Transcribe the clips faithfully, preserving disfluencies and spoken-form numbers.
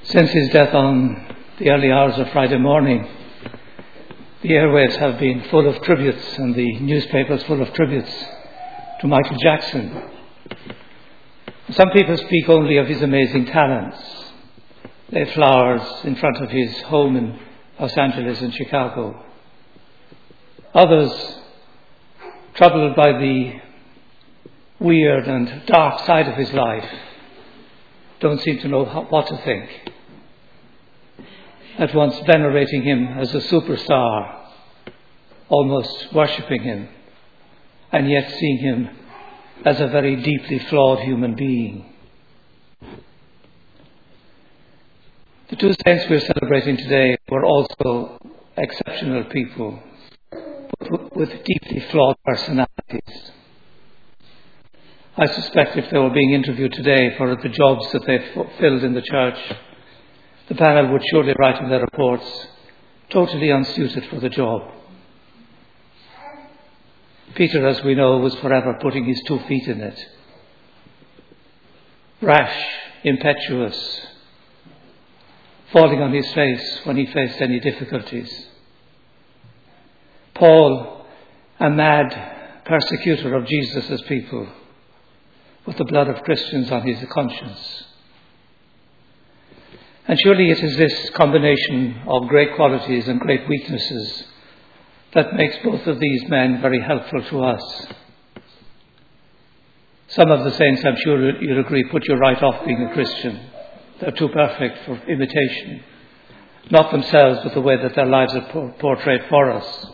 Since his death on the early hours of Friday morning, the airwaves have been full of tributes and the newspapers full of tributes to Michael Jackson. Some people speak only of his amazing talents. They have flowers in front of his home in Los Angeles and Chicago. Others, troubled by the weird and dark side of his life, don't seem to know how, what to think. At once venerating him as a superstar, almost worshipping him, and yet seeing him as a very deeply flawed human being. The two saints we're celebrating today were also exceptional people with deeply flawed personalities. I suspect if they were being interviewed today for the jobs that they've filled in the church, the panel would surely write in their reports, totally unsuited for the job. Peter, as we know, was forever putting his two feet in it. Rash, impetuous, falling on his face when he faced any difficulties. Paul, a mad persecutor of Jesus' people, with the blood of Christians on his conscience. And surely it is this combination of great qualities and great weaknesses that makes both of these men very helpful to us. Some of the saints, I'm sure you'll agree, put you right off being a Christian. They're too perfect for imitation. Not themselves, but the way that their lives are portrayed for us.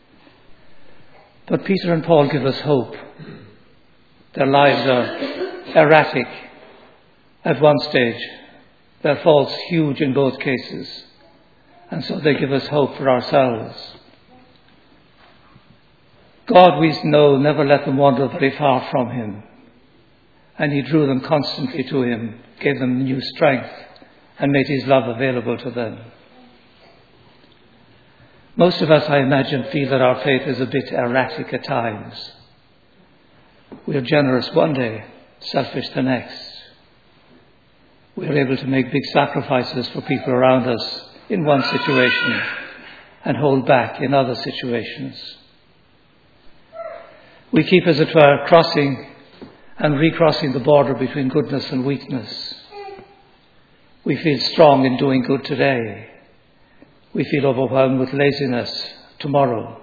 But Peter and Paul give us hope. Their lives are erratic at one stage. Their faults huge in both cases. And so they give us hope for ourselves. God, we know, never let them wander very far from him. And he drew them constantly to him, gave them new strength, and made his love available to them. Most of us, I imagine, feel that our faith is a bit erratic at times. We are generous one day, selfish the next. We are able to make big sacrifices for people around us in one situation and hold back in other situations. We keep, as it were, crossing and recrossing the border between goodness and weakness. We feel strong in doing good today. We feel overwhelmed with laziness tomorrow.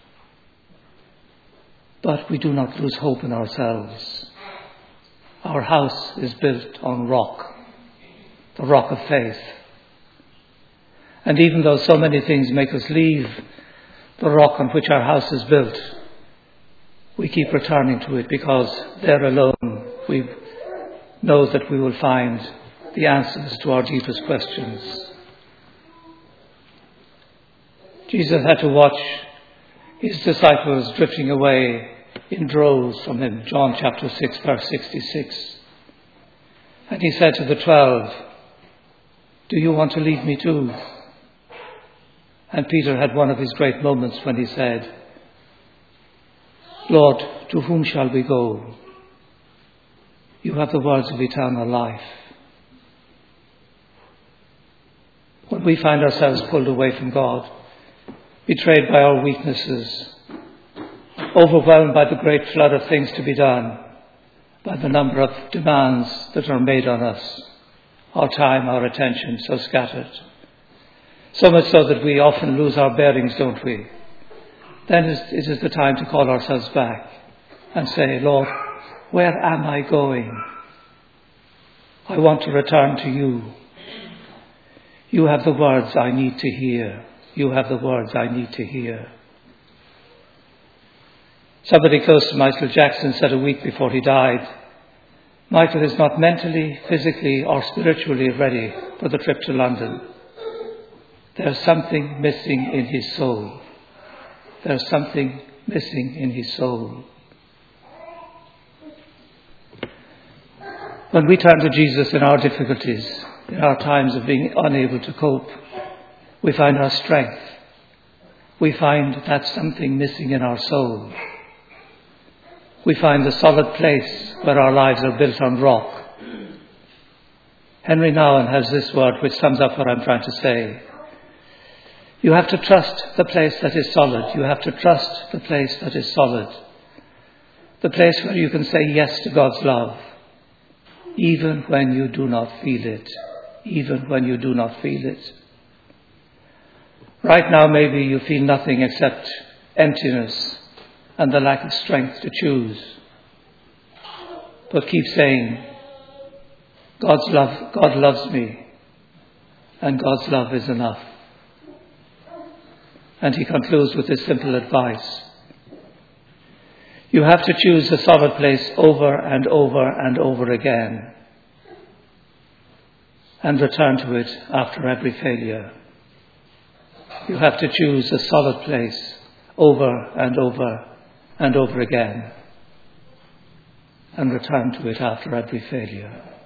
But we do not lose hope in ourselves. Our house is built on rock, the rock of faith. And even though so many things make us leave the rock on which our house is built, we keep returning to it because there alone we know that we will find the answers to our deepest questions. Jesus had to watch his disciples drifting away in droves from him, John chapter six, verse sixty-six. And he said to the twelve, "Do you want to leave me too?" And Peter had one of his great moments when he said, "Lord, to whom shall we go? You have the words of eternal life." When we find ourselves pulled away from God, betrayed by our weaknesses, overwhelmed by the great flood of things to be done, by the number of demands that are made on us, our time, our attention, so scattered, so much so that we often lose our bearings, don't we? Then it is the time to call ourselves back and say, "Lord, where am I going? I want to return to you. You have the words I need to hear. You have the words I need to hear." Somebody close to Michael Jackson said a week before he died, "Michael is not mentally, physically, or spiritually ready for the trip to London. There's something missing in his soul. There's something missing in his soul." When we turn to Jesus in our difficulties, in our times of being unable to cope, we find our strength. We find that something missing in our soul. We find the solid place where our lives are built on rock. Henry Nouwen has this word which sums up what I'm trying to say. You have to trust the place that is solid. You have to trust the place that is solid. The place where you can say yes to God's love, even when you do not feel it. Even when you do not feel it. Right now, maybe you feel nothing except emptiness and the lack of strength to choose. But keep saying, God's love, God loves me, and God's love is enough. And he concludes with this simple advice. You have to choose a solid place over and over and over again, and return to it after every failure. You have to choose a solid place over and over and over again, and return to it after every failure.